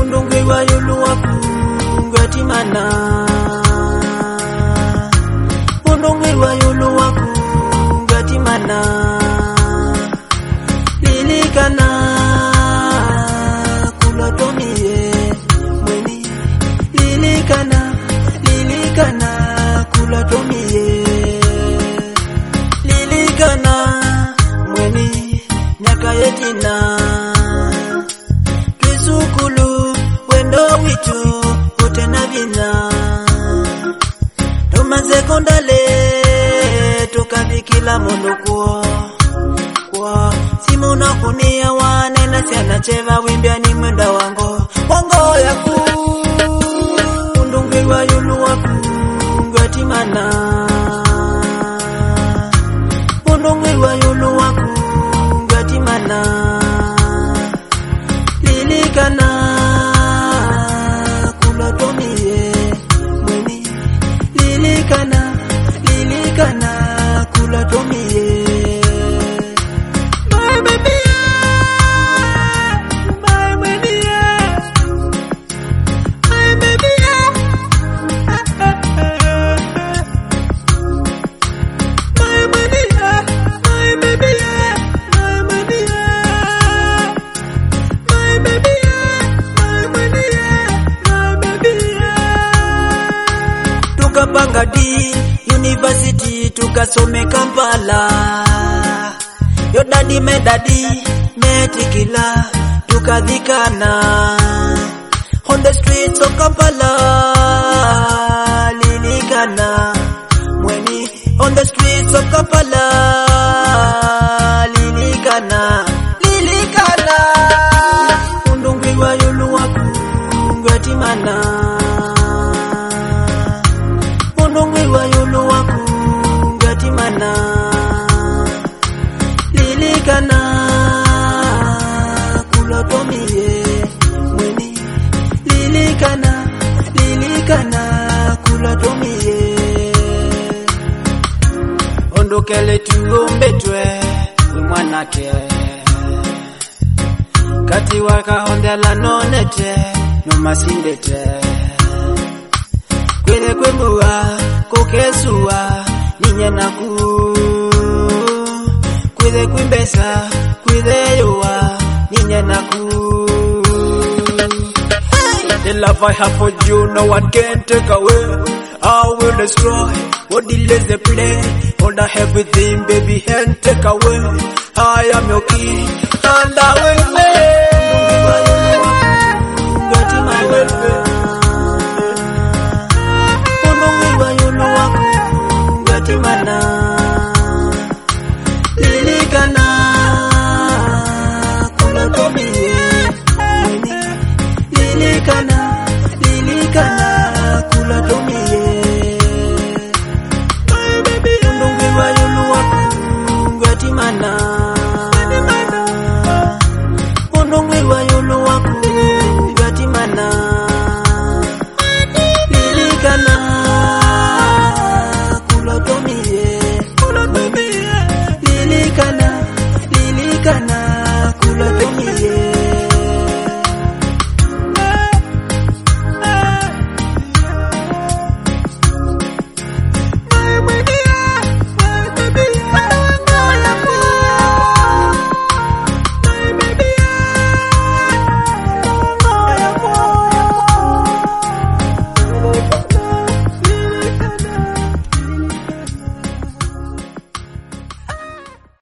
Undungwe wa yulu wakungati mana. Undungwe wa yulu wakungati mana. Lilikana kula tomie mweni. Lilikana kula tomie. Lilikana mweni nyaka yetina. Twisukulu wendo witu utena vina. Tumaze kondale tukavikila mundu kwa simuna kunia wane na siana cheva wimbia ni mwenda wango yaku. Undungwe wa yulu wakungati mana. Undungwe wa yulu wakungati mana. Lilikana kula tomie mweni. Lilikana kula tomie. My baby, my baby, my baby, my baby, my baby, tukapanga di university tukasome Kampala. Yo daddy me daddy metikila tukadhikana on the streets of Kampala. Lilikana mweni on the streets of Kampala. Lilikana undungwe wa yulu wakungati mana. Undungwe wa yulu wakungati mana. Lilikana kula tomie mweni. Lilikana kula tomie. Ondokele tuombetwe mwanake. Kati waka hondela nonete no masindete. Kwele kwemua kokesua ninye naku. Kwele kwimbesa kwele yoa ninye naku. The love I have for you no one can take away. I will destroy what delays the play. All the everything baby and take away. I am your king and I will play. Got my welfare. Mana lilikana kula tomie mweni. Lilikana